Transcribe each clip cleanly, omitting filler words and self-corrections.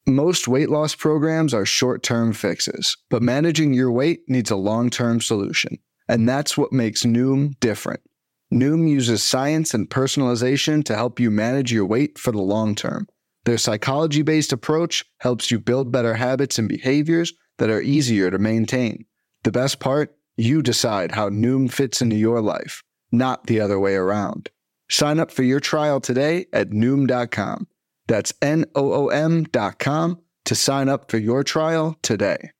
Most weight loss programs are short-term fixes, but managing your weight needs a long-term solution. And that's what makes Noom different. Noom uses science and personalization to help you manage your weight for the long term. Their psychology-based approach helps you build better habits and behaviors that are easier to maintain. The best part? You decide how Noom fits into your life, not the other way around. Sign up for your trial today at Noom.com. That's Noom.com to sign up for your trial today.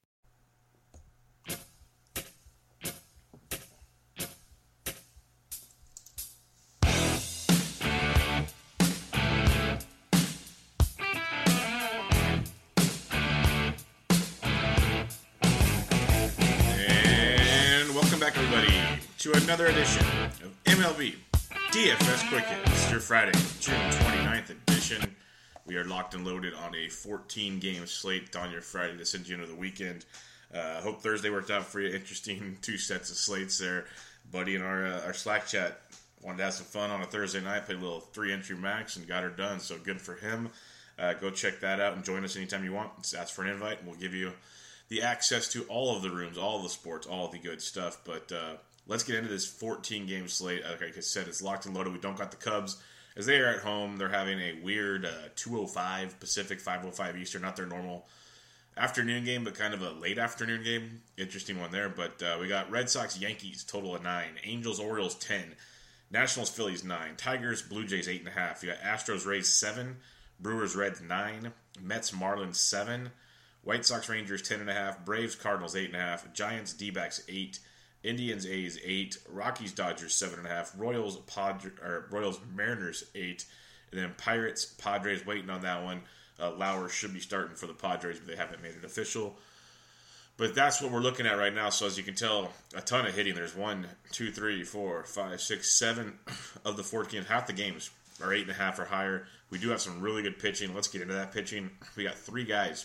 And welcome back, everybody, to another edition of MLB DFS Quick Hits, your Friday, June 29th edition. We are locked and loaded on a 14-game slate on your Friday to send you into the weekend. Hope Thursday worked out for you. Interesting two sets of slates there. Buddy in our Slack chat wanted to have some fun on a Thursday night, played a little 3-entry max and got her done, so good for him. Go check that out and join us anytime you want. Just ask for an invite, and we'll give you the access to all of the rooms, all of the sports, all of the good stuff. But let's get into this 14-game slate. Like I said, it's locked and loaded. We don't got the Cubs. As they are at home, they're having a weird 2:05 Pacific, 5:05 Eastern, not their normal afternoon game, but kind of a late afternoon game. Interesting one there. But we got Red Sox, Yankees, total of 9. Angels, Orioles, 10. Nationals, Phillies, 9. Tigers, Blue Jays, 8.5. You got Astros, Rays, 7. Brewers, Reds, 9. Mets, Marlins, 7. White Sox, Rangers, 10.5. Braves, Cardinals, 8.5. Giants, D-backs, 8. Indians, A's, 8. Rockies, Dodgers, 7.5. Royals, Mariners, 8. And then Pirates, Padres, waiting on that one. Lauer should be starting for the Padres, but they haven't made it official. But that's what we're looking at right now. So as you can tell, a ton of hitting. There's 1, 2, 3, 4, 5, 6, 7 of the 14. Half the games are 8.5 or higher. We do have some really good pitching. Let's get into that pitching. We got 3 guys,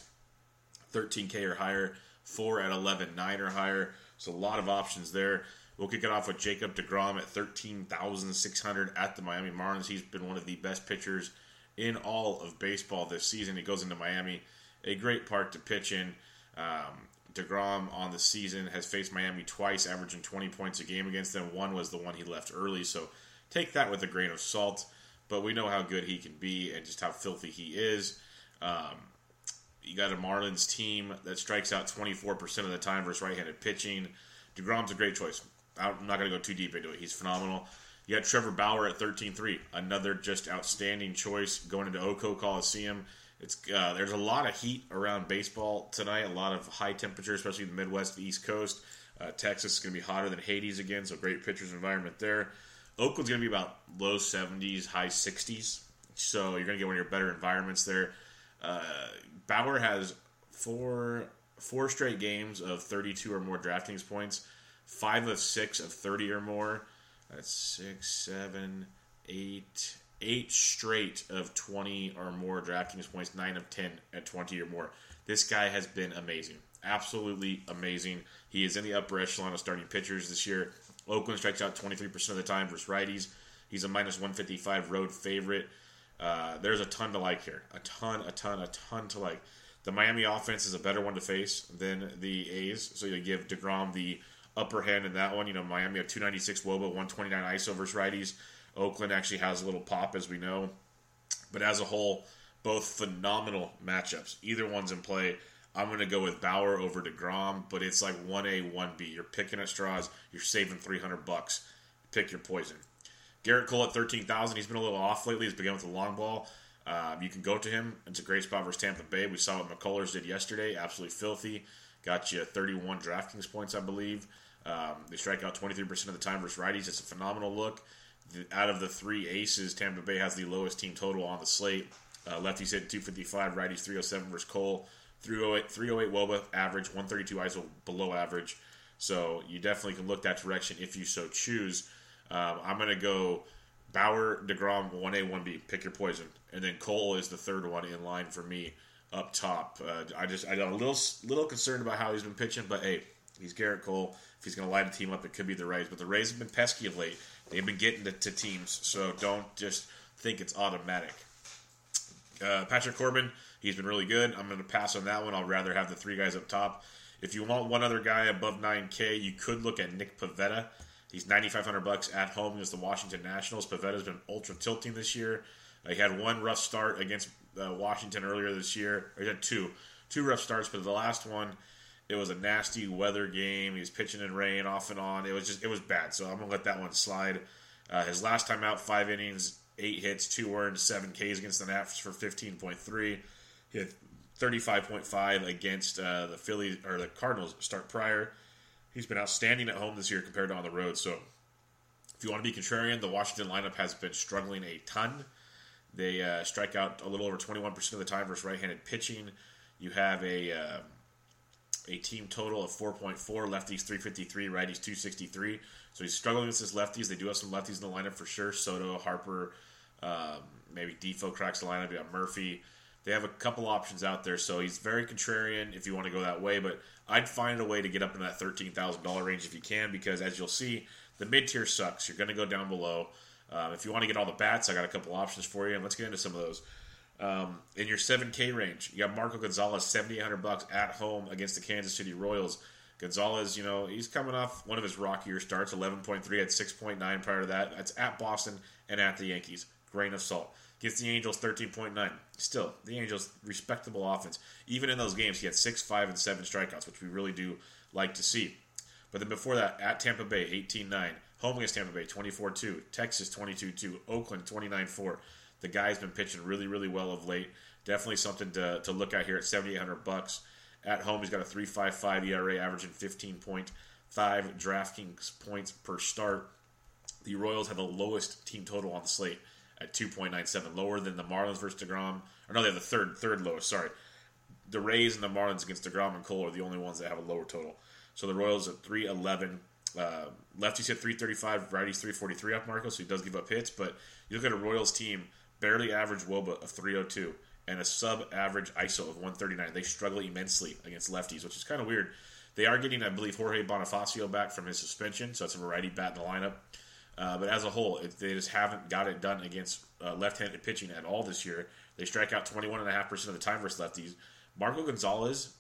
13K or higher. 4 at 11, 9 or higher. So a lot of options there. We'll kick it off with Jacob deGrom at 13,600 at the Miami Marlins. He's been one of the best pitchers in all of baseball this season. He goes into Miami, a great park to pitch in. deGrom on the season has faced Miami twice, averaging 20 points a game against them. One was the one he left early, so take that with a grain of salt. But we know how good he can be and just how filthy he is. You got a Marlins team that strikes out 24% of the time versus right-handed pitching. deGrom's a great choice. I'm not going to go too deep into it. He's phenomenal. You got Trevor Bauer at 13-3. Another just outstanding choice going into Oco Coliseum. There's a lot of heat around baseball tonight. A lot of high temperature, especially in the Midwest, the East Coast. Texas is going to be hotter than Hades again, so great pitcher's environment there. Oakland's going to be about low 70s, high 60s. So you're going to get one of your better environments there. Bauer has four straight games of 32 or more DraftKings points. 5 of 6 of 30 or more. That's 6, 7, 8 straight of 20 or more DraftKings points. 9 of 10 at 20 or more. This guy has been amazing. Absolutely amazing. He is in the upper echelon of starting pitchers this year. Oakland strikes out 23% of the time versus righties. He's a minus 155 road favorite. There's a ton to like here. A ton to like. The Miami offense is a better one to face than the A's, so you give deGrom the upper hand in that one. You know, Miami have 296 WOBA, 129 ISO versus righties. Oakland actually has a little pop, as we know. But as a whole, both phenomenal matchups. Either one's in play. I'm going to go with Bauer over deGrom, but it's like 1A, 1B. You're picking at straws. You're saving $300. Pick your poison. Garrett Cole at 13,000. He's been a little off lately. He's begun with a long ball. You can go to him. It's a great spot versus Tampa Bay. We saw what McCullers did yesterday. Absolutely filthy. Got you 31 DraftKings points, I believe. They strike out 23% of the time versus righties. It's a phenomenal look. Out of the 3 aces, Tampa Bay has the lowest team total on the slate. Lefties hit 255, righties 307 versus Cole. 308 WOBA average, 132 ISO below average. So you definitely can look that direction if you so choose. I'm going to go Bauer, deGrom, 1A, 1B. Pick your poison. And then Cole is the third one in line for me up top. I got a little concerned about how he's been pitching, but hey, he's Garrett Cole. If he's going to light a team up, it could be the Rays. But the Rays have been pesky of late. They've been getting to teams, so don't just think it's automatic. Patrick Corbin, He's been really good. I'm going to pass on that one. I'll rather have the 3 guys up top. If you want one other guy above 9K, you could look at Nick Pivetta. He's $9,500 at home against the Washington Nationals. Pivetta's been ultra tilting this year. He had one rough start against Washington earlier this year. Or he had two rough starts, but the last one, it was a nasty weather game. He was pitching in rain off and on. It was bad. So I'm gonna let that one slide. His last time out, 5 innings, 8 hits, 2 earned, 7 Ks against the Nats for 15.3. He had 35.5 against the Phillies or the Cardinals start prior. He's been outstanding at home this year compared to on the road. So if you want to be contrarian, the Washington lineup has been struggling a ton. They strike out a little over 21% of the time versus right-handed pitching. You have a team total of 4.4, lefties 353, righties 263. So he's struggling with his lefties. They do have some lefties in the lineup for sure. Soto, Harper, maybe Defoe cracks the lineup. You got Murphy. They have a couple options out there, so he's very contrarian if you want to go that way. But I'd find a way to get up in that $13,000 range if you can, because as you'll see, the mid-tier sucks. You're going to go down below. If you want to get all the bats, I got a couple options for you, and let's get into some of those. In your 7K range, you got Marco Gonzalez, $7,800 at home against the Kansas City Royals. Gonzalez, he's coming off one of his rockier starts, 11.3, had 6.9 prior to that. That's at Boston and at the Yankees. Grain of salt. Against the Angels, 13.9. Still, the Angels, respectable offense. Even in those games, he had 6, 5, and 7 strikeouts, which we really do like to see. But then before that, at Tampa Bay, 18-9. Home against Tampa Bay, 24-2. Texas, 22-2. Oakland, 29-4. The guy's been pitching really, really well of late. Definitely something to look at here at $7,800. At home, he's got a 3.55 ERA, averaging 15.5 DraftKings points per start. The Royals have the lowest team total on the slate at 2.97, lower than the Marlins versus DeGrom. Or no, they have the third lowest, sorry. The Rays and the Marlins against DeGrom and Cole are the only ones that have a lower total. So the Royals at 3.11. Lefties hit 335, righties 343 off Marco, so he does give up hits. But you look at a Royals team, barely average WOBA of 302 and a sub-average ISO of 139. They struggle immensely against lefties, which is kind of weird. They are getting, I believe, Jorge Bonifacio back from his suspension, so that's a variety bat in the lineup. But as a whole, they just haven't got it done against left-handed pitching at all this year. They strike out 21.5% of the time versus lefties. Marco Gonzalez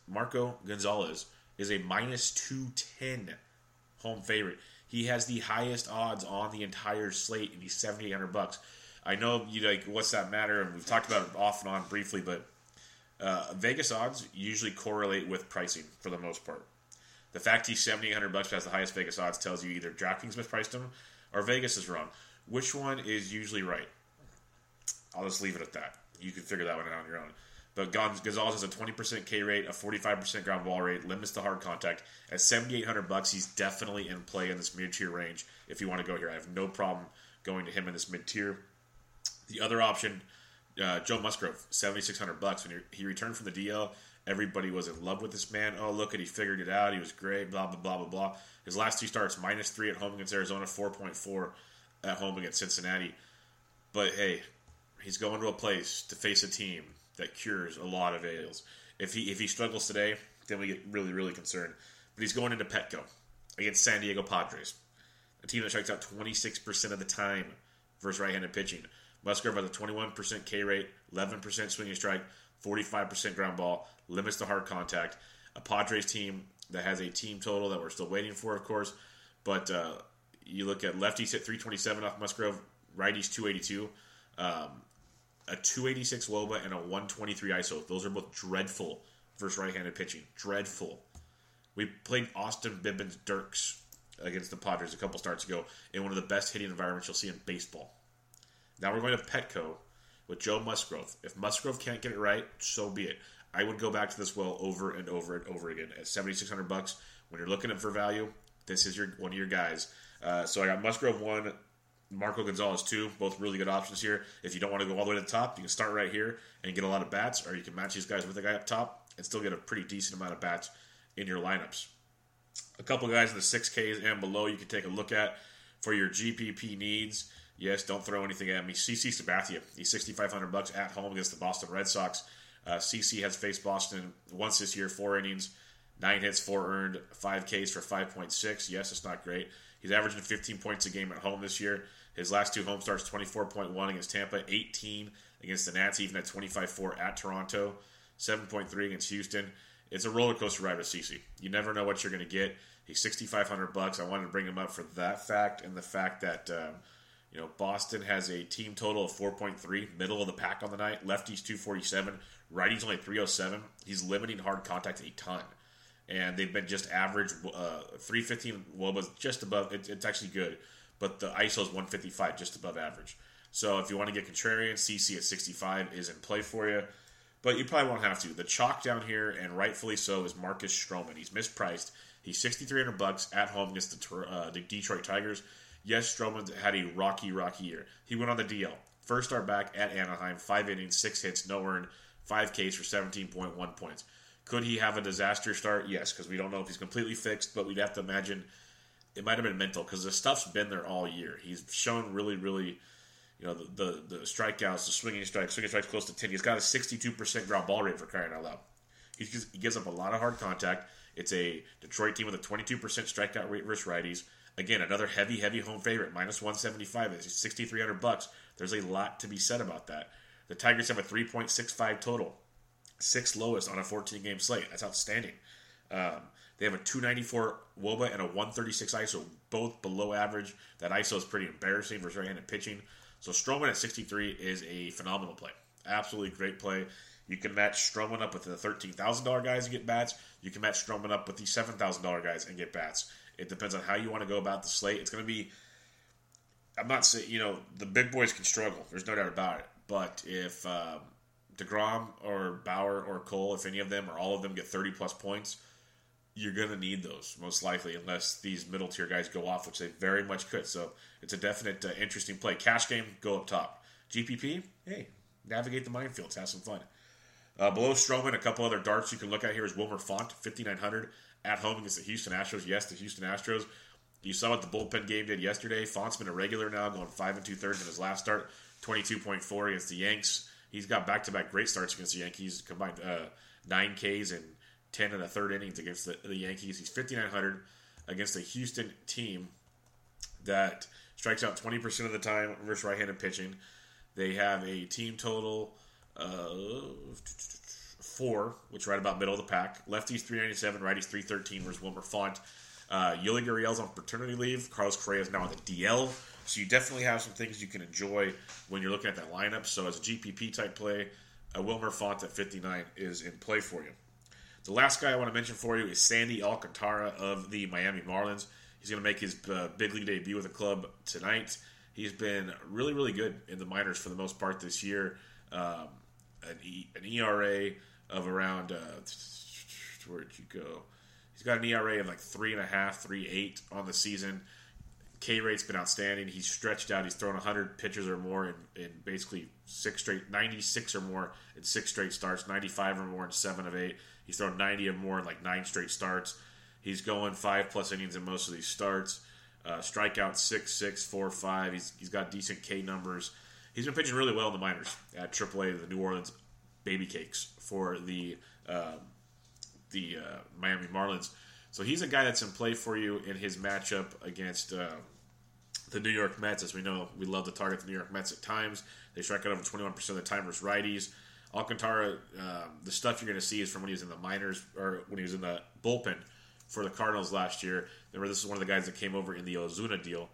is a minus 210 home favorite. He has the highest odds on the entire slate, and he's $7,800. I know you like, what's that matter? And we've talked about it off and on briefly, but Vegas odds usually correlate with pricing for the most part. The fact he's $7,800 has the highest Vegas odds tells you either DraftKings mispriced him or Vegas is wrong. Which one is usually right? I'll just leave it at that. You can figure that one out on your own. But Gonzalez has a 20% K rate, a 45% ground ball rate, limits to hard contact. At $7,800, he's definitely in play in this mid-tier range. If you want to go here, I have no problem going to him in this mid-tier. The other option, Joe Musgrove, $7,600. When he returned from the DL, everybody was in love with this man. Oh, look at, he figured it out. He was great, blah, blah, blah, blah, blah. His last 2 starts, -3 at home against Arizona, 4.4 at home against Cincinnati. But, hey, he's going to a place to face a team that cures a lot of ails. If he struggles today, then we get really, really concerned. But he's going into Petco against San Diego Padres, a team that strikes out 26% of the time versus right-handed pitching. Musgrove has a 21% K rate, 11% swinging strike, 45% ground ball, limits to hard contact. A Padres team that has a team total that we're still waiting for, of course. But you look at lefties hit 327 off Musgrove, righties 282. A 286 WOBA and a 123 ISO. Those are both dreadful versus right-handed pitching. Dreadful. We played Austin Bibbins Dirks against the Padres a couple starts ago in one of the best hitting environments you'll see in baseball. Now we're going to Petco with Joe Musgrove. If Musgrove can't get it right, so be it. I would go back to this well over and over and over again at $7,600. When you're looking for value, this is one of your guys. So I got Musgrove 1, Marco Gonzalez 2, both really good options here. If you don't want to go all the way to the top, you can start right here and get a lot of bats, or you can match these guys with the guy up top and still get a pretty decent amount of bats in your lineups. A couple guys in the 6Ks and below you can take a look at for your GPP needs. Yes, don't throw anything at me. CC Sabathia, he's $6,500 at home against the Boston Red Sox. CC has faced Boston once this year, 4 innings, 9 hits, 4 earned, 5 Ks for 5.6. Yes, it's not great. He's averaging 15 points a game at home this year. His last 2 home starts, 24.1 against Tampa, 18 against the Nats, even at 25.4 at Toronto. 7.3 against Houston. It's a roller coaster ride with CeCe. You never know what you're going to get. He's $6,500. I wanted to bring him up for that fact and the fact that Boston has a team total of 4.3, middle of the pack on the night. Lefties 247, righties only 307. He's limiting hard contact a ton, and they've been just average 315. Woba's just above. It's actually good, but the ISO is 155, just above average. So if you want to get contrarian, CeCe at 65 is in play for you. But you probably won't have to. The chalk down here, and rightfully so, is Marcus Stroman. He's mispriced. He's $6,300 at home against the Detroit Tigers. Yes, Stroman had a rocky year. He went on the DL. First start back at Anaheim, 5 innings, 6 hits, no earned, 5 Ks for 17.1 points. Could he have a disaster start? Yes, because we don't know if he's completely fixed, but we'd have to imagine it might have been mental because the stuff's been there all year. He's shown really, the strikeouts, the swinging strikes close to 10. He's got a 62% ground ball rate for crying out loud. He gives up a lot of hard contact. It's a Detroit team with a 22% strikeout rate versus righties. Again, another heavy home favorite, minus 175. It's $6,300. There's a lot to be said about that. The Tigers have a 3.65 total, 6th lowest on a 14-game slate. That's outstanding. They have a 294 WOBA and a 136 ISO, both below average. That ISO is pretty embarrassing versus right-handed pitching. So Stroman at 63 is a phenomenal play. Absolutely great play. You can match Stroman up with the $13,000 guys and get bats. You can match Stroman up with the $7,000 guys and get bats. It depends on how you want to go about the slate. It's going to be, I'm not saying, the big boys can struggle. There's no doubt about it. But if DeGrom or Bauer or Cole, if any of them or all of them get 30-plus points, you're going to need those, most likely, unless these middle-tier guys go off, which they very much could. So it's a definite interesting play. Cash game, go up top. GPP, hey, navigate the minefields, have some fun. Below Stroman, a couple other darts you can look at here is Wilmer Font, 5,900 at home against the Houston Astros. Yes, the Houston Astros. You saw what the bullpen game did yesterday. Font's been a regular now, going 5 2/3 in his last start, 22.4 against the Yanks. He's got back-to-back great starts against the Yankees, combined 9 Ks and 10 in the third innings against the Yankees. He's 5,900 against a Houston team that strikes out 20% of the time versus right-handed pitching. They have a team total of 4, which is right about middle of the pack. Lefties 397, righties 313 versus Wilmer Font. Yuli Gurriel's on paternity leave. Carlos Correa is now on the DL. So you definitely have some things you can enjoy when you're looking at that lineup. So as a GPP type play, Wilmer Font at 59 is in play for you. The last guy I want to mention for you is Sandy Alcantara of the Miami Marlins. He's going to make his big league debut with the club tonight. He's been really good in the minors for the most part this year. An ERA of around, where'd you go? He's got an ERA of like 3.5, 3.8 on the season. K rate's been outstanding. He's stretched out. He's thrown 100 pitches or more in basically 96 or more in 6 straight starts, 95 or more in 7 of 8. He's thrown 90 or more in like 9 straight starts. He's going 5+ innings in most of these starts. Strikeout 6, 4, 5. He's got decent K numbers. He's been pitching really well in the minors at AAA, the New Orleans Baby Cakes for the Miami Marlins. So he's a guy that's in play for you in his matchup against the New York Mets. As we know, we love to target the New York Mets at times. They strike out over 21% of the time versus righties. Alcantara, the stuff you're going to see is from when he was in the minors, or when he was in the bullpen for the Cardinals last year. Remember, this is one of the guys that came over in the Ozuna deal.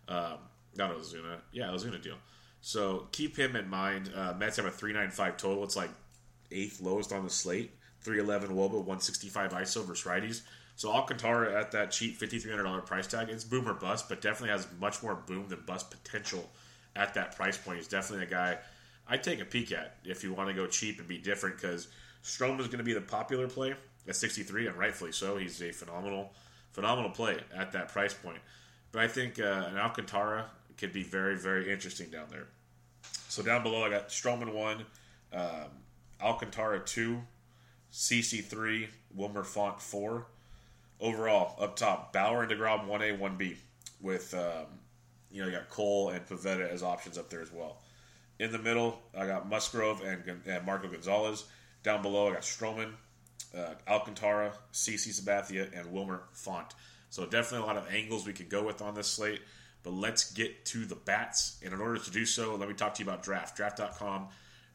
Ozuna deal. So keep him in mind. Mets have a 395 total. It's like 8th lowest on the slate. 311 WOBA, 165 ISO versus righties. So Alcantara at that cheap $5,300 price tag, it's boom or bust, but definitely has much more boom than bust potential at that price point. He's definitely a guy I'd take a peek at if you want to go cheap and be different, because Stroman is going to be the popular play at 63, and rightfully so. He's a phenomenal play at that price point. But I think an Alcantara could be very, very interesting down there. So down below, I got Stroman 1, Alcantara 2, CeCe 3, Wilmer Font 4. Overall, up top, Bauer and DeGrom 1A, 1B, with you got Cole and Pivetta as options up there as well. In the middle, I got Musgrove and Marco Gonzalez. Down below, I got Stroman, Alcantara, CeCe Sabathia, and Wilmer Font. So definitely a lot of angles we could go with on this slate. But let's get to the bats. And in order to do so, let me talk to you about Draft. Draft.com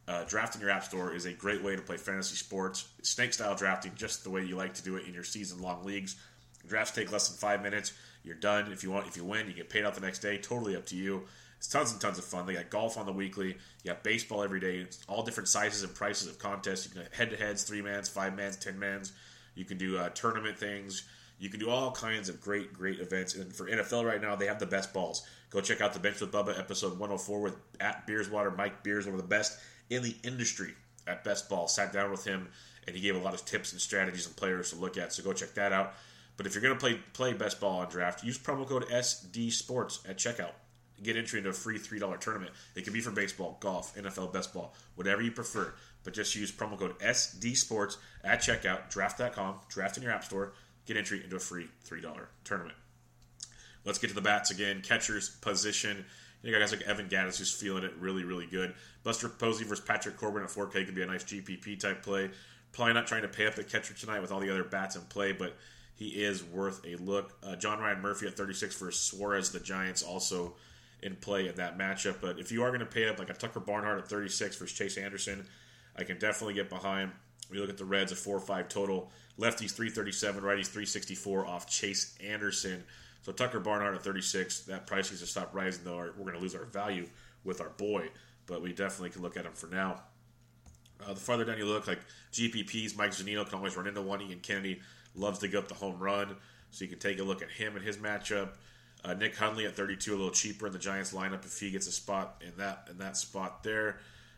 Draft in your app store is a great way to play fantasy sports. Snake-style drafting, just the way you like to do it in your season-long leagues. Drafts take less than 5 minutes. You're done. If you win, you get paid out the next day. Totally up to you. It's tons and tons of fun. They got golf on the weekly. You got baseball every day. It's all different sizes and prices of contests. You can have head-to-heads, 3-mans, 5-mans, 10-mans. You can do tournament things. You can do all kinds of great events. And for NFL right now, they have the best balls. Go check out the Bench with Bubba, episode 104 with @Beerswater. Mike Beers, one of the best in the industry at best ball. Sat down with him, and he gave a lot of tips and strategies and players to look at. So go check that out. But if you're going to play best ball on draft, use promo code SDSports at checkout. Get entry into a free $3 tournament. It can be for baseball, golf, NFL, best ball, whatever you prefer. But just use promo code SDSports at checkout, draft.com, draft in your app store, get entry into a free $3 tournament. Let's get to the bats again. Catcher's position. You got guys like Evan Gattis who's feeling it really, really good. Buster Posey versus Patrick Corbin at 4K could be a nice GPP type play. Probably not trying to pay up the catcher tonight with all the other bats in play, but he is worth a look. John Ryan Murphy at 36 versus Suarez, the Giants, also in play in that matchup. But if you are going to pay up, like a Tucker Barnhart at 36 versus Chase Anderson, I can definitely get behind. We look at the Reds, a 4-5 total. Lefties 337, righties 364 off Chase Anderson. So Tucker Barnhart at 36, that price needs to stop rising, though. We're going to lose our value with our boy, but we definitely can look at him for now. The farther down you look, like GPPs, Mike Zunino can always run into one. Ian Kennedy loves to get up the home run, so you can take a look at him and his matchup. Nick Hundley at 32, a little cheaper in the Giants lineup if he gets a spot in that spot there.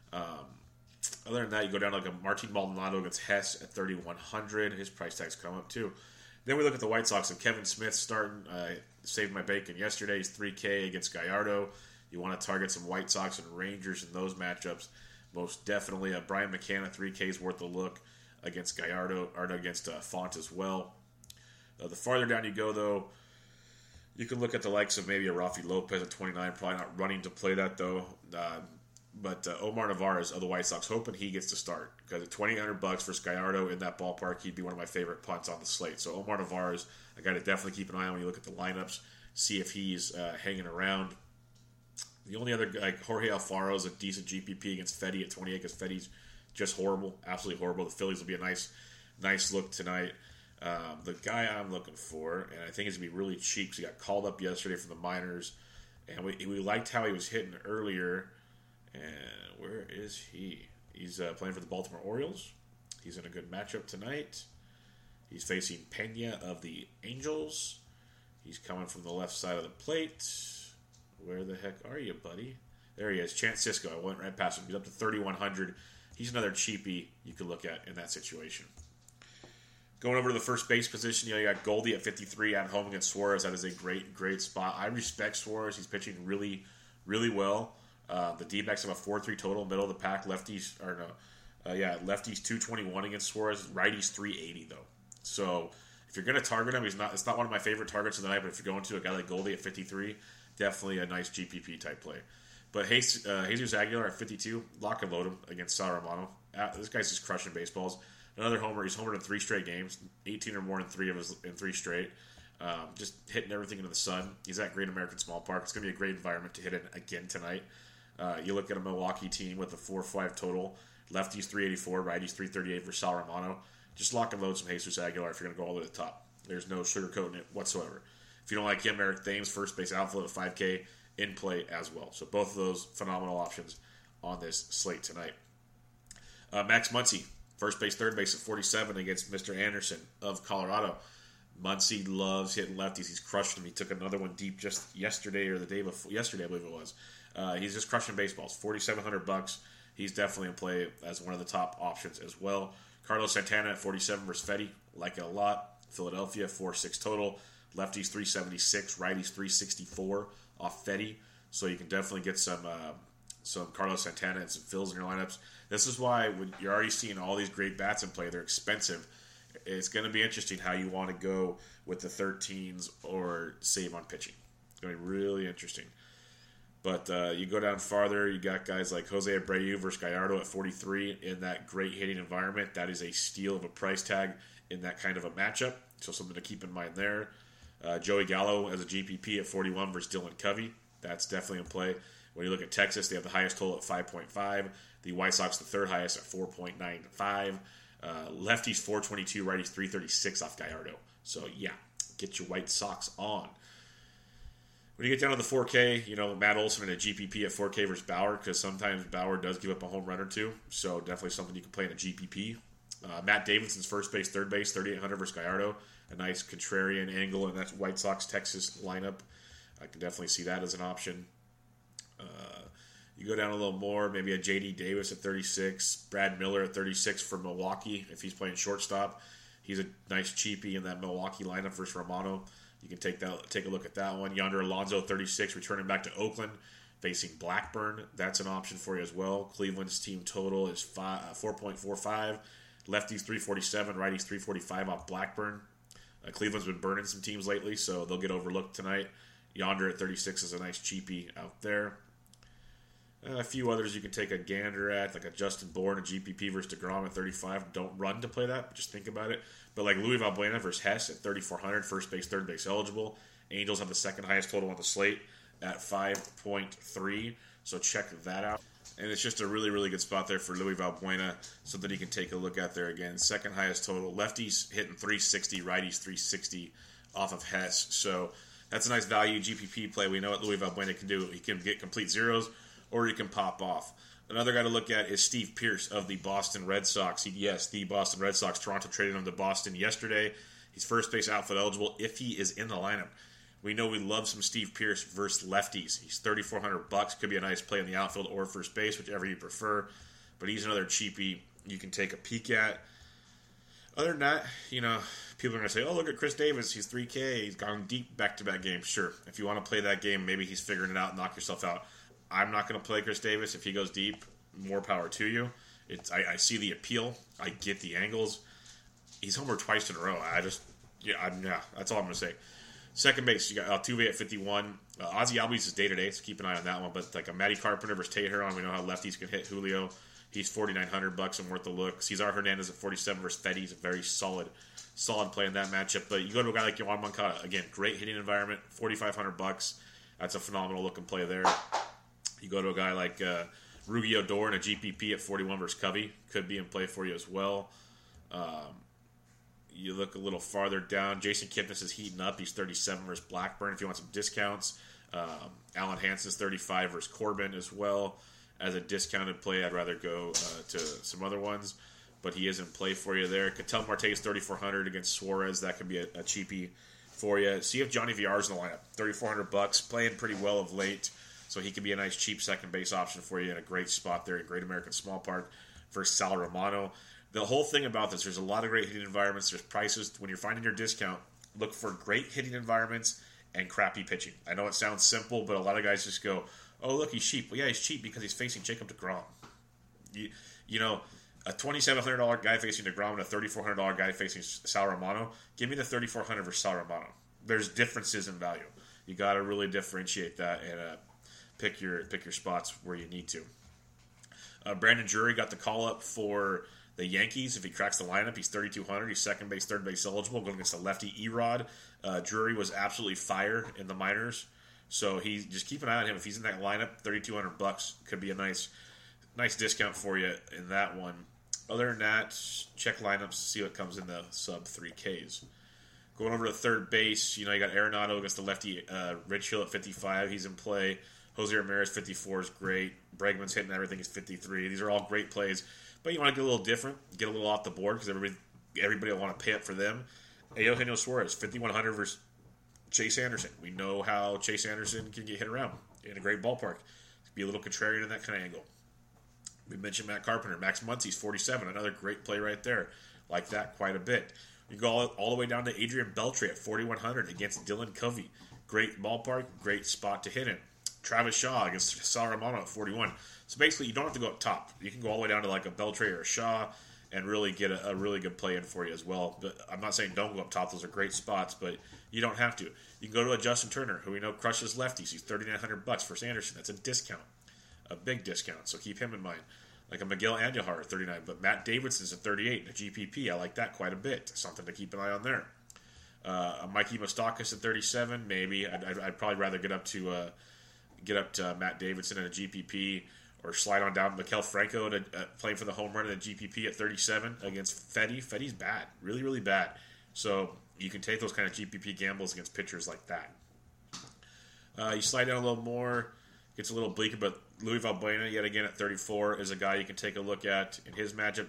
Other than that, you go down to like a Martin Maldonado against Hess at 3,100. His price tag's come up too. Then we look at the White Sox and Kevin Smith starting. Saved my bacon yesterday. He's 3K against Gallardo. You want to target some White Sox and Rangers in those matchups. Most definitely. Brian McCann at 3K is worth a look against Gallardo, or against Font as well. The farther down you go, though, you can look at the likes of maybe a Rafi Lopez at 29. Probably not running to play that, though. But Omar Narvaez of the White Sox, hoping he gets to start. Because at $2,800 versus Gallardo in that ballpark, he'd be one of my favorite punts on the slate. So Omar Narvaez, a guy to definitely keep an eye on when you look at the lineups, see if he's hanging around. The only other, like Jorge Alfaro, is a decent GPP against Fetty at 28, because Fetty's just horrible, absolutely horrible. The Phillies will be a nice look tonight. The guy I'm looking for, and I think he's going to be really cheap, because he got called up yesterday from the minors, and we liked how he was hitting earlier. And where is he? He's playing for the Baltimore Orioles. He's in a good matchup tonight. He's facing Pena of the Angels. He's coming from the left side of the plate. Where the heck are you, buddy? There he is, Chance Sisco. I went right past him. He's up to 3,100. He's another cheapie you could look at in that situation. Going over to the first base position, you got Goldie at 53 at home against Suarez. That is a great spot. I respect Suarez. He's pitching really, really well. The D-backs have a 4-3 total, middle of the pack. Lefties 221 against Suarez. Righties 380 though. So if you're going to target him, it's not one of my favorite targets of the night. But if you're going to a guy like Goldie at 53, definitely a nice GPP type play. But Jesus Aguilar at 52, lock and load him against Sal Romano. This guy's just crushing baseballs. Another homer. He's homered in 3 straight games, 18 or more in 3 straight. Just hitting everything into the sun. He's at Great American Small Park. It's going to be a great environment to hit it again tonight. You look at a Milwaukee team with a 4-5 total. Lefties 384, righties 338 for Sal Romano. Just lock and load some Jesus Aguilar if you're going to go all the way to the top. There's no sugarcoating it whatsoever. If you don't like him, Eric Thames, first base outfield at 5K, in play as well. So both of those phenomenal options on this slate tonight. Max Muncy, first base, third base at 47 against Mr. Anderson of Colorado. Muncy loves hitting lefties. He's crushed them. He took another one deep just yesterday or the day before. Yesterday, I believe it was. He's just crushing baseballs. $4,700. He's definitely in play as one of the top options as well. Carlos Santana at 47 versus Fetty. Like it a lot. Philadelphia, 4-6 total. Lefties 376, righties 364 off Fetty. So you can definitely get some Carlos Santana and some fills in your lineups. This is why when you're already seeing all these great bats in play, they're expensive. It's going to be interesting how you want to go with the 13s or save on pitching. It's going to be really interesting. But you go down farther, you got guys like Jose Abreu versus Gallardo at 43 in that great hitting environment. That is a steal of a price tag in that kind of a matchup. So something to keep in mind there. Joey Gallo as a GPP at 41 versus Dylan Covey. That's definitely in play. When you look at Texas, they have the highest total at 5.5. The White Sox, the third highest at 4.95. Lefties 422, righties 336 off Gallardo. So yeah, get your White Sox on. When you get down to the 4K, Matt Olson in a GPP at 4K versus Bauer, because sometimes Bauer does give up a home run or two. So definitely something you can play in a GPP. Matt Davidson's first base, third base, 3,800 versus Gallardo. A nice contrarian angle in that White Sox-Texas lineup. I can definitely see that as an option. You go down a little more, maybe a J.D. Davis at 36, Brad Miller at 36 for Milwaukee if he's playing shortstop. He's a nice cheapie in that Milwaukee lineup versus Romano. You can take a look at that one. Yonder Alonso, 36, returning back to Oakland, facing Blackburn. That's an option for you as well. Cleveland's team total is 4.45. Lefties 347, righties 345 off Blackburn. Cleveland's been burning some teams lately, so they'll get overlooked tonight. Yonder at 36 is a nice cheapie out there. A few others you can take a gander at, like a Justin Bourne, a GPP versus DeGrom at 35. Don't run to play that, but just think about it. But like Luis Valbuena versus Hess at 3,400, first base, third base eligible. Angels have the second highest total on the slate at 5.3, so check that out. And it's just a really, really good spot there for Luis Valbuena, so that he can take a look at there again. Second highest total. Lefties hitting 360, righties 360 off of Hess. So that's a nice value GPP play. We know what Luis Valbuena can do. He can get complete zeros, or he can pop off. Another guy to look at is Steve Pearce of the Boston Red Sox. Yes, the Boston Red Sox. Toronto traded him to Boston yesterday. He's first base outfield eligible if he is in the lineup. We know we love some Steve Pearce versus lefties. He's $3,400. Could be a nice play in the outfield or first base, whichever you prefer. But he's another cheapie you can take a peek at. Other than that, people are going to say, oh, look at Chris Davis. He's 3K. He's gone deep back-to-back games. Sure, if you want to play that game, maybe he's figuring it out. Knock yourself out. I'm not going to play Chris Davis. If he goes deep, more power to you. I see the appeal. I get the angles. He's homered twice in a row. That's all I'm going to say. Second base, you got Altuve at 51. Ozzie Albies is day-to-day, so keep an eye on that one. But like a Matty Carpenter versus Teheran, we know how lefties can hit Julio. He's $4,900 and worth a look. Cesar Hernandez at 47 versus Fetty. He's a very solid play in that matchup. But you go to a guy like Yohan Moncada. Again, great hitting environment, $4,500. That's a phenomenal looking play there. You go to a guy like Rugi Odor in a GPP at 41 versus Covey. Could be in play for you as well. You look a little farther down. Jason Kipnis is heating up. He's 37 versus Blackburn if you want some discounts. Alan Hansen's 35 versus Corbin as well. As a discounted play, I'd rather go to some other ones. But he is in play for you there. Ketel Marte is 3,400 against Suarez. That could be a cheapie for you. See if Johnny Villar's in the lineup. $3,400. Playing pretty well of late. So he could be a nice cheap second base option for you in a great spot there at Great American Small Park versus Sal Romano. The whole thing about this, there's a lot of great hitting environments. There's prices. When you're finding your discount, look for great hitting environments and crappy pitching. I know it sounds simple, but a lot of guys just go, oh, look, he's cheap. Well, yeah, he's cheap because he's facing Jacob deGrom. A $2,700 guy facing deGrom and a $3,400 guy facing Sal Romano. Give me the $3,400 versus Sal Romano. There's differences in value. You got to really differentiate that and pick your spots where you need to. Brandon Drury got the call up for the Yankees. If he cracks the lineup, he's 3,200. He's second base, third base eligible, going against the lefty Erod. Drury was absolutely fire in the minors, so just keep an eye on him. If he's in that lineup, $3,200 could be a nice discount for you in that one. Other than that, check lineups, see what comes in the sub 3Ks. Going over to third base, you got Arenado against the lefty Rich Hill at 55. He's in play. Jose Ramirez, 54 is great. Bregman's hitting everything. He's 53. These are all great plays. But you want to get a little different, get a little off the board because everybody will want to pay up for them. Eugenio Suarez, 5,100 versus Chase Anderson. We know how Chase Anderson can get hit around in a great ballpark. Be a little contrarian in that kind of angle. We mentioned Matt Carpenter. Max Muncy's 47. Another great play right there. Like that quite a bit. You go all the way down to Adrian Beltre at 4,100 against Dylan Covey. Great ballpark, great spot to hit in. Travis Shaw against Sal Romano at 41. So basically, you don't have to go up top. You can go all the way down to like a Beltre or a Shaw and really get a really good play in for you as well. But I'm not saying don't go up top. Those are great spots, but you don't have to. You can go to a Justin Turner, who we know crushes lefties. He's $3,900 for Anderson. That's a discount, a big discount. So keep him in mind. Like a Miguel Andujar at 39, but Matt Davidson's at 38 in a GPP. I like that quite a bit. Something to keep an eye on there. Mikey Moustakas at 37, maybe. I'd probably rather get up to Matt Davidson in a GPP, Or slide on down Maikel Franco to playing for the home run in the GPP at 37 against Fedde. Fedde's bad, really, really bad. So you can take those kind of GPP gambles against pitchers like that. You slide down a little more, gets a little bleaker, but Louis Valbuena, yet again at 34, is a guy you can take a look at in his matchup.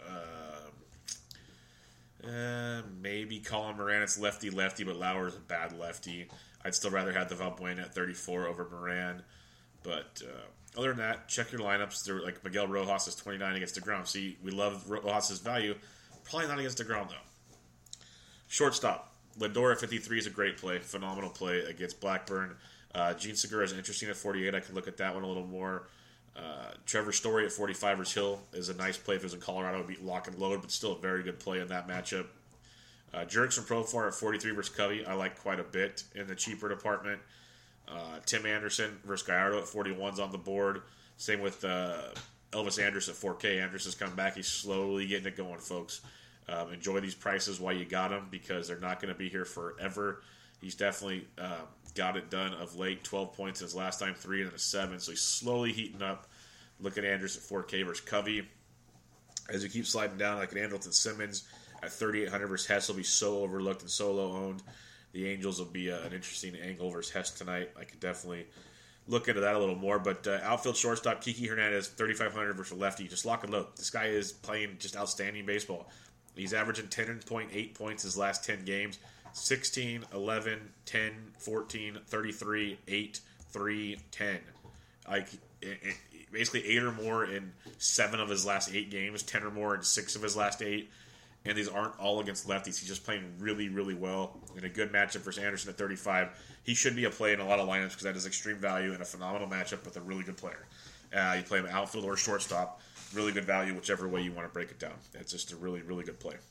Maybe Colin Moran, it's lefty-lefty, but Lauer is a bad lefty. I'd still rather have the Valbuena at 34 over Moran. But other than that, check your lineups. They're like Miguel Rojas is 29 against DeGrom. See, we love Rojas' value. Probably not against DeGrom, though. Shortstop. Lindor at 53 is a great play. Phenomenal play against Blackburn. Gene Segura is interesting at 48. I can look at that one a little more. Trevor Story at 45 versus Hill is a nice play. If it was in Colorado, it would be lock and load, but still a very good play in that matchup. Jurickson Profar at 43 versus Covey, I like quite a bit in the cheaper department. Tim Anderson versus Gallardo at 41 is on the board. Same with Elvis Andrus at 4K. Andrus has come back. He's slowly getting it going, folks. Enjoy these prices while you got them because they're not going to be here forever. He's definitely got it done of late. 12 points in his last time, 3 and then a 7. So he's slowly heating up. Look at Andrus at 4K versus Covey. As you keep sliding down, like an Andrelton Simmons at 3,800 versus Hess will be so overlooked and so low owned. The Angels will be an interesting angle versus Hess tonight. I could definitely look into that a little more. But outfield shortstop, Kiki Hernandez, 3,500 versus lefty. Just lock and load. This guy is playing just outstanding baseball. He's averaging 10.8 points his last 10 games. 16, 11, 10, 14, 33, 8, 3, 10. Like, basically 8 or more in 7 of his last 8 games, 10 or more in 6 of his last 8. And these aren't all against lefties. He's just playing really, really well in a good matchup versus Anderson at 35. He should be a play in a lot of lineups because that is extreme value and a phenomenal matchup with a really good player. You play him outfield or shortstop. Really good value, whichever way you want to break it down. It's just a really, really good play.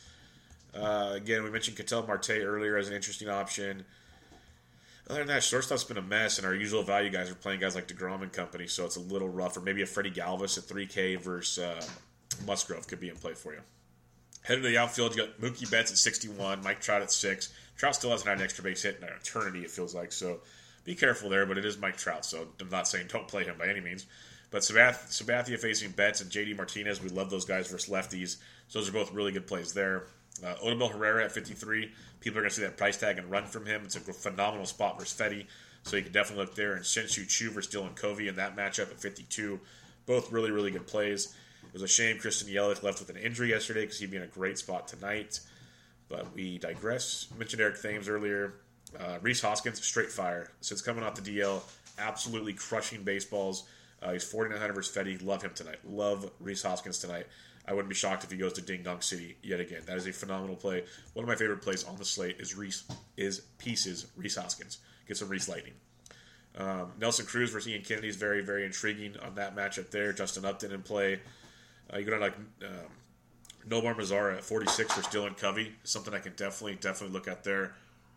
Again, we mentioned Ketel Marte earlier as an interesting option. Other than that, shortstop's been a mess, and our usual value guys are playing guys like DeGrom and company, so it's a little rough. Or maybe a Freddie Galvis at 3K versus Musgrove could be in play for you. Heading to the outfield, you got Mookie Betts at 61, Mike Trout at 6. Trout still hasn't had an extra base hit in an eternity, it feels like, so be careful there, but it is Mike Trout, so I'm not saying don't play him by any means. But Sabathia facing Betts and JD Martinez, we love those guys versus lefties. So those are both really good plays there. Odubel Herrera at 53. People are going to see that price tag and run from him. It's a phenomenal spot versus Fedde, so you can definitely look there. And Shin-Soo Choo versus Dylan Covey in that matchup at 52. Both really, really good plays. It was a shame Christian Yelich left with an injury yesterday because he'd be in a great spot tonight. But we digress. I mentioned Eric Thames earlier. Rhys Hoskins, straight fire. Since coming off the DL, absolutely crushing baseballs. He's 4,900 versus Fedde. Love him tonight. Love Rhys Hoskins tonight. I wouldn't be shocked if he goes to Ding Dong City yet again. That is a phenomenal play. One of my favorite plays on the slate is Rhys Hoskins. Get some Rhys Lightning. Nelson Cruz versus Ian Kennedy is very, very intriguing on that matchup there. Justin Upton in play. You go down like Nomar Mazara at 46 versus Dylan Covey. Something I can definitely look at there.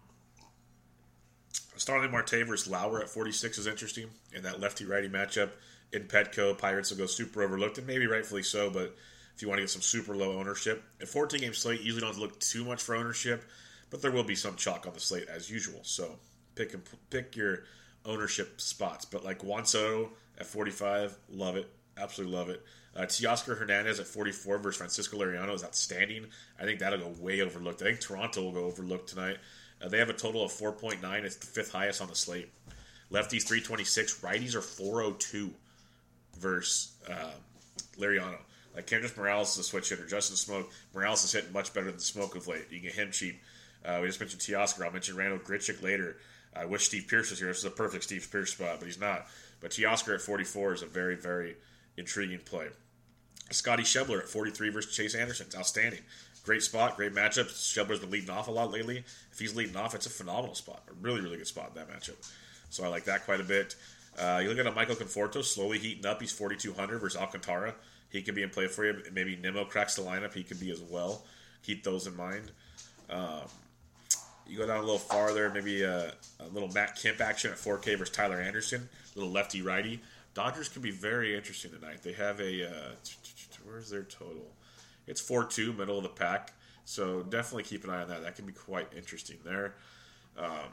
Starling Marte versus Lauer at 46 is interesting in that lefty-righty matchup. In Petco, Pirates will go super overlooked, and maybe rightfully so, but if you want to get some super low ownership. A 14-game slate usually don't look too much for ownership, but there will be some chalk on the slate as usual. So pick your ownership spots. But like Juan Soto at 45, love it. Absolutely love it. Teoscar Hernandez at 44 versus Francisco Liriano is outstanding. I think that'll go way overlooked. I think Toronto will go overlooked tonight. They have a total of 4.9. It's the 5th highest on the slate. Lefties 326. Righties are 402 versus Liriano. Like Kendrys Morales is a switch hitter. Justin Smoke. Morales is hitting much better than Smoke of late. You can get him cheap. We just mentioned Teoscar. I'll mention Randall Grichuk later. I wish Steve Pearce was here. This is a perfect Steve Pearce spot, but he's not. But Teoscar at 44 is a very, very intriguing play. Scotty Schebler at 43 versus Chase Anderson. It's outstanding. Great spot, great matchup. Schebler's been leading off a lot lately. If he's leading off, it's a phenomenal spot. A really, really good spot in that matchup. So I like that quite a bit. You look at a Michael Conforto slowly heating up. He's 4,200 versus Alcantara. He could be in play for you. Maybe Nimmo cracks the lineup. He could be as well. Keep those in mind. You go down a little farther, maybe a little Matt Kemp action at 4K versus Tyler Anderson. A little lefty-righty. Dodgers can be very interesting tonight. They have a where's their total? It's 4-2, middle of the pack. So definitely keep an eye on that. That can be quite interesting there.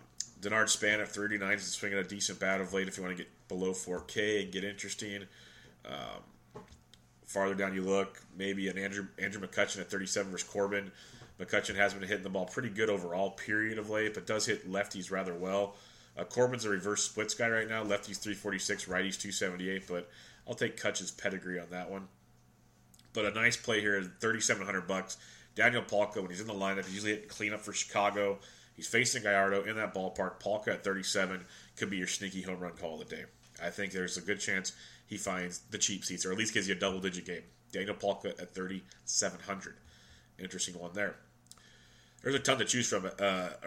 Denard Span at 39 is swinging a decent bat of late if you want to get below 4K and get interesting. Farther down you look, maybe an Andrew McCutchen at 37 versus Corbin. McCutchen has been hitting the ball pretty good overall, period of late, but does hit lefties rather well. Corbin's a reverse splits guy right now. Lefties 346, righties 278, but I'll take Kutch's pedigree on that one. But a nice play here is $3,700. Daniel Palka, when he's in the lineup, he's usually hitting cleanup for Chicago. He's facing Gallardo in that ballpark. Palka at 37 could be your sneaky home run call of the day. I think there's a good chance he finds the cheap seats, or at least gives you a double-digit game. Daniel Palka at 3,700. Interesting one there. There's a ton to choose from.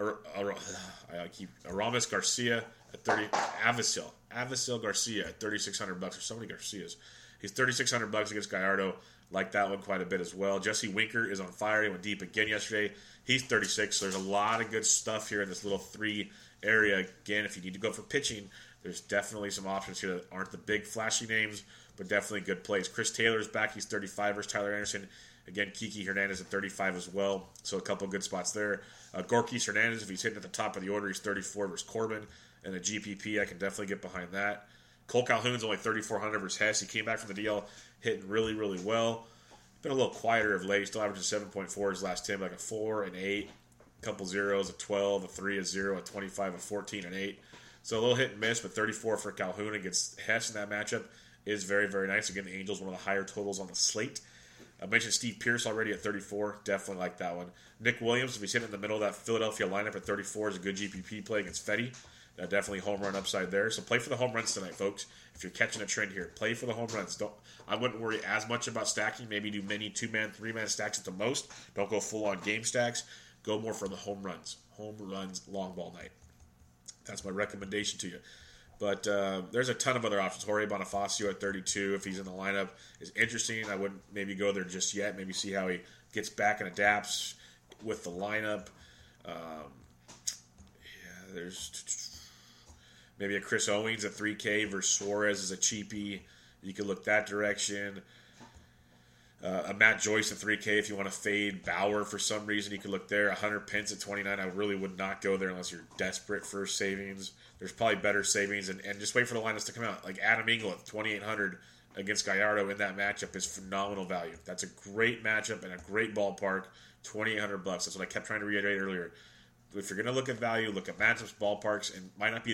Aramis Garcia at 30. Avisail Garcia at $3,600. There's so many Garcias. He's $3,600 against Gallardo. Like that one quite a bit as well. Jesse Winker is on fire. He went deep again yesterday. He's 36. So there's a lot of good stuff here in this little 3 area. Again, if you need to go for pitching, there's definitely some options here that aren't the big flashy names, but definitely good plays. Chris Taylor's back. He's 35 versus Tyler Anderson. Again, Kiki Hernandez at 35 as well. So a couple of good spots there. Gorky Hernandez, if he's hitting at the top of the order, he's 34 versus Corbin. And the GPP, I can definitely get behind that. Cole Calhoun's only 3,400 versus Hess. He came back from the DL hitting really, really well. Been a little quieter of late. Still averaging 7.4 his last 10, like a 4, an 8, a couple zeros, a 12, a 3, a 0, a 25, a 14, an 8. So a little hit and miss, but 34 for Calhoun against Hess in that matchup is very, very nice. Again, the Angels, one of the higher totals on the slate. I mentioned Steve Pearce already at 34. Definitely like that one. Nick Williams, if he's hitting in the middle of that Philadelphia lineup at 34, is a good GPP play against Fetty. Definitely home run upside there. So play for the home runs tonight, folks. If you're catching a trend here, play for the home runs. I wouldn't worry as much about stacking. Maybe do many 2-man, 3-man stacks at the most. Don't go full-on game stacks. Go more for the home runs. Home runs, long ball night. That's my recommendation to you. But there's a ton of other options. Jorge Bonifacio at 32, if he's in the lineup, is interesting. I wouldn't maybe go there just yet. Maybe see how he gets back and adapts with the lineup. There's maybe a Chris Owings at 3K versus Suarez is a cheapie. You could look that direction. A Matt Joyce at 3K if you want to fade Bauer for some reason. You could look there. 100 Pence at 29. I really would not go there unless you're desperate for savings. There's probably better savings. And just wait for the lineups to come out. Like Adam Engel at 2,800 against Gallardo in that matchup is phenomenal value. That's a great matchup and a great ballpark. $2,800. That's what I kept trying to reiterate earlier. If you're going to look at value, look at matchups, ballparks, and might not be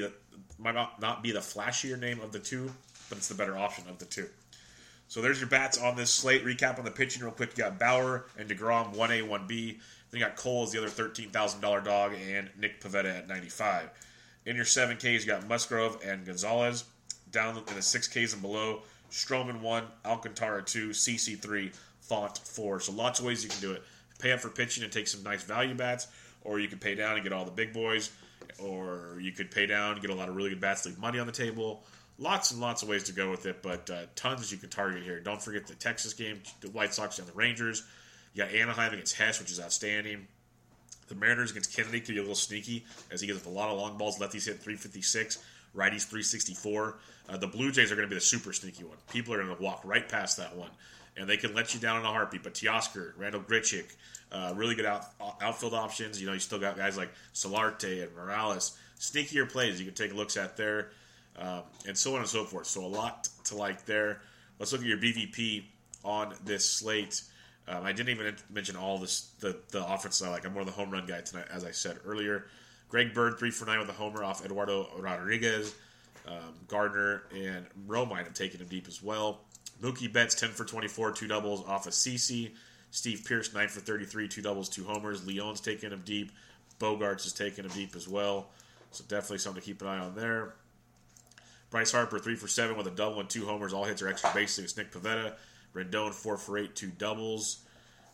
the flashier name of the two, but it's the better option of the two. So there's your bats on this slate. Recap on the pitching real quick. You got Bauer and DeGrom, 1A, 1B. Then you got Cole as the other $13,000 dog, and Nick Pivetta at 95. In your 7Ks, you got Musgrove and Gonzalez. Down in the 6Ks and below, Stroman 1, Alcantara 2, CC 3, Font 4. So lots of ways you can do it. Pay up for pitching and take some nice value bats, or you can pay down and get all the big boys, or you could pay down and get a lot of really good bats, leave money on the table. Lots and lots of ways to go with it, but tons you can target here. Don't forget the Texas game, the White Sox and the Rangers. You got Anaheim against Hess, which is outstanding. The Mariners against Kennedy could be a little sneaky, as he gives up a lot of long balls. Lefties hit 356, righties 364. The Blue Jays are going to be the super sneaky one. People are going to walk right past that one, and they can let you down in a heartbeat. But Teoscar, Randall Grichuk, really good outfield options. You know, you still got guys like Solarte and Morales. Sneakier plays you can take looks at there. And so on and so forth. So a lot to like there. Let's look at your BVP on this slate. I didn't even mention all this the offense I like. I'm more of the home run guy tonight, as I said earlier. Greg Bird, 3 for 9 with a homer off Eduardo Rodriguez. Gardner and Romine have taken him deep as well. Mookie Betts, 10 for 24, 2 doubles off of CC. Steve Pearce, 9 for 33, 2 doubles, 2 homers. Leon's taking him deep. Bogarts is taking him deep as well. So definitely something to keep an eye on there. Bryce Harper, 3 for 7 with a double and 2 homers. All hits are extra bases against Nick Pivetta. Rendon, 4 for 8, 2 doubles.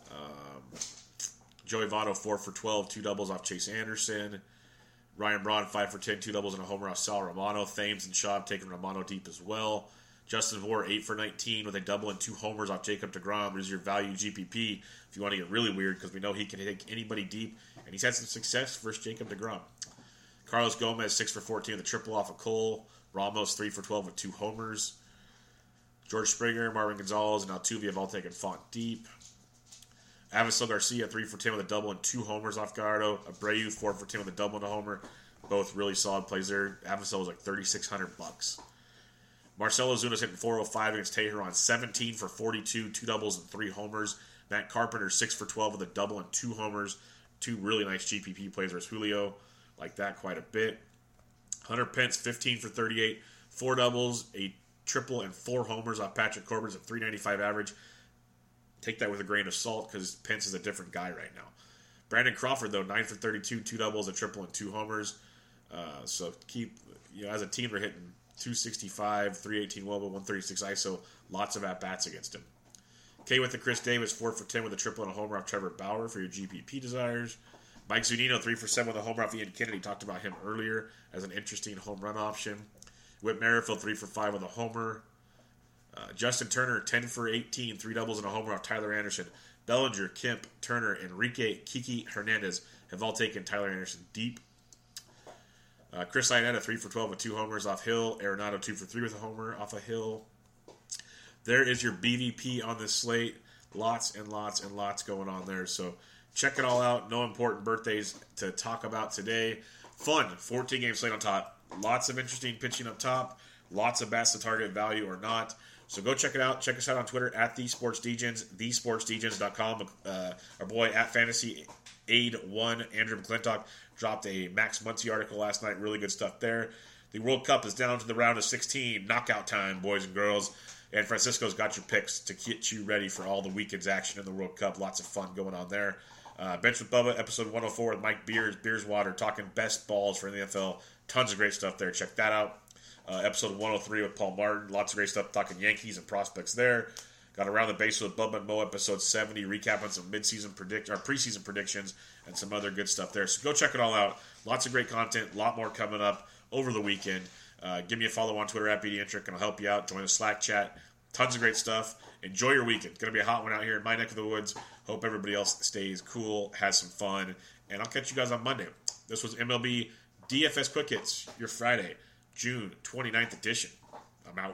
Joey Votto, 4 for 12, 2 doubles off Chase Anderson. Ryan Braun, 5 for 10, 2 doubles and a homer off Sal Romano. Thames and Shaw have taken Romano deep as well. Justin Vore, 8 for 19 with a double and 2 homers off Jacob deGrom. There's your value GPP if you want to get really weird, because we know he can hit anybody deep, and he's had some success versus Jacob deGrom. Carlos Gomez, 6 for 14 with a triple off of Cole. Ramos, 3 for 12 with 2 homers. George Springer, Marvin Gonzalez, and Altuve have all taken Font deep. Avisail Garcia, 3 for 10 with a double and 2 homers off Gallardo. Abreu, 4 for 10 with a double and a homer. Both really solid plays there. Avisail was like $3,600. Marcell Ozuna's hitting .405 against Teheran, 17 for 42, 2 doubles and 3 homers. Matt Carpenter, 6 for 12 with a double and 2 homers. 2 really nice GPP plays versus Julio. Like that quite a bit. Hunter Pence, 15 for 38, 4 doubles, a triple, and 4 homers off Patrick Corbin's at .395 average. Take that with a grain of salt because Pence is a different guy right now. Brandon Crawford, though, 9 for 32, 2 doubles, a triple, and 2 homers. So keep, as a team, they're hitting 265, 318 WOBA, 136 ISO. Lots of at-bats against him. K with the Chris Davis, 4 for 10 with a triple and a homer off Trevor Bauer for your GPP desires. Mike Zunino, 3 for 7 with a homer off Ian Kennedy. Talked about him earlier as an interesting home run option. Whit Merrifield, 3 for 5 with a homer. Justin Turner, 10 for 18, 3 doubles and a homer off Tyler Anderson. Bellinger, Kemp, Turner, Enrique, Kiki Hernandez have all taken Tyler Anderson deep. Chris Iannetta, 3 for 12 with 2 homers off Hill. Arenado, 2 for 3 with a homer off of Hill. There is your BVP on this slate. Lots and lots and lots going on there. So check it all out. No important birthdays to talk about today. Fun 14-game slate on top. Lots of interesting pitching up top. Lots of bats to target value or not. So go check it out. Check us out on Twitter at TheSportsDegens, TheSportsDegens.com. Our boy at FantasyAid1, Andrew McClintock, dropped a Max Muncy article last night. Really good stuff there. The World Cup is down to the round of 16. Knockout time, boys and girls. And Francisco's got your picks to get you ready for all the weekend's action in the World Cup. Lots of fun going on there. Bench with Bubba, episode 104 with Mike Beers Water, talking best balls for the NFL. Tons of great stuff there. Check that out. Episode 103 with Paul Martin. Lots of great stuff talking Yankees and prospects there. Got Around the Base with Bubba and Mo, episode 70, recapping some preseason predictions and some other good stuff there. So go check it all out. Lots of great content. A lot more coming up over the weekend. Give me a follow on Twitter at BDintric and I'll help you out. Join the Slack chat. Tons of great stuff. Enjoy your weekend. It's going to be a hot one out here in my neck of the woods. Hope everybody else stays cool, has some fun, and I'll catch you guys on Monday. This was MLB DFS Quick Hits, your Friday, June 29th edition. I'm out.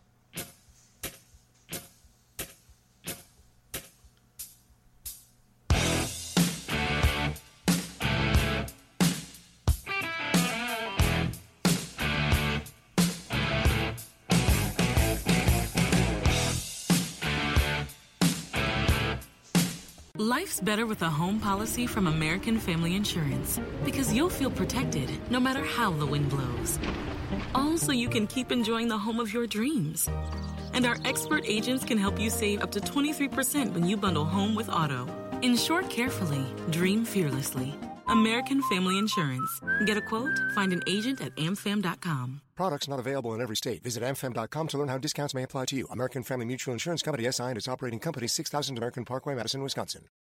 Life's better with a home policy from American Family Insurance because you'll feel protected no matter how the wind blows. All so you can keep enjoying the home of your dreams. And our expert agents can help you save up to 23% when you bundle home with auto. Insure carefully, dream fearlessly. American Family Insurance. Get a quote? Find an agent at amfam.com. Products not available in every state. Visit amfam.com to learn how discounts may apply to you. American Family Mutual Insurance Company, SI and its operating company, 6000 American Parkway, Madison, Wisconsin.